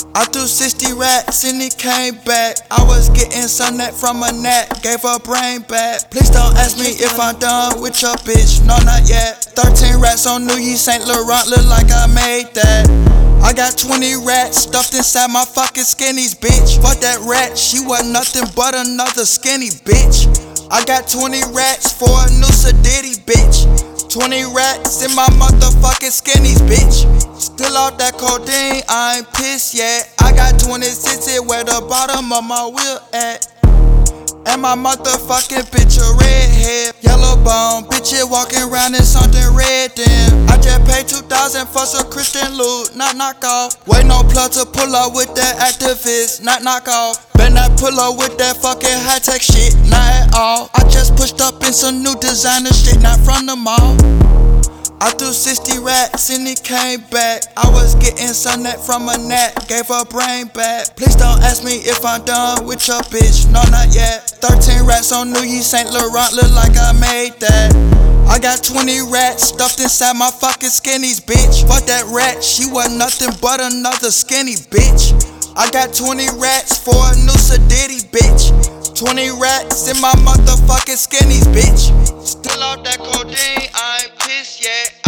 I threw 60 racks and he came back. I was getting some net from a net, gave her brain back. Please don't ask me if I'm done with your bitch, no not yet. 13 racks on New Year, St. Laurent, look like I made that. I got 20 rats stuffed inside my fucking skinnies, bitch. Fuck that rat, she was nothing but another skinny bitch. I got 20 rats for a new Sadiddy, bitch. 20 rats in my motherfucking skinnies, bitch. Still off that codeine, I ain't pissed yet. I got 26 here where the bottom of my wheel at. And my motherfucking bitch a redhead, yellow bone, bitch it walking around in something red then. I just paid 2,000 for some Christian loot, not knock off. Wait no plug to pull up with that activist, not knock off. Better not pull up with that fucking high-tech shit, not at all. I just pushed up in some new designer shit, not from the mall. I threw 60 racks and he came back. I was getting some net from a net, gave her brain back. Please don't ask me if I'm done with your bitch, no not yet. 13 racks on New Year, St. Laurent, look like I made that. I got 20 rats stuffed inside my fucking skinnies, bitch. Fuck that rat, she was nothing but another skinny bitch. I got 20 rats for a new Sadiddy, bitch. 20 rats in my motherfucking skinnies, bitch. Still off that codeine, I ain't pissed yet.